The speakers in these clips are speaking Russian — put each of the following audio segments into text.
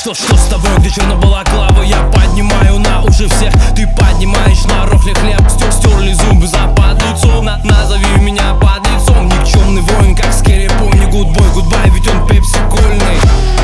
Что с тобой, где черно-балаклава? Я поднимаю на уши всех, ты поднимаешь на рохле хлеб. Стерли зубы за подлецом, назови меня подлецом. Никчемный воин, как скорее помни, гудбой, гудбай, ведь он пепси-кольный.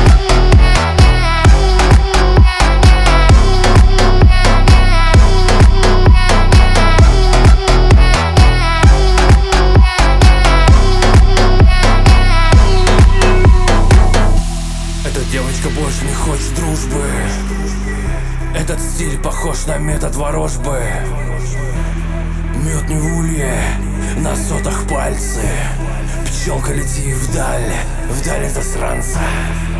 Эта девочка больше не хочет дружбы. Этот стиль похож на метод ворожбы. Мед не в улье, на сотах пальцы. Пчелка, лети вдаль, вдаль от засранца.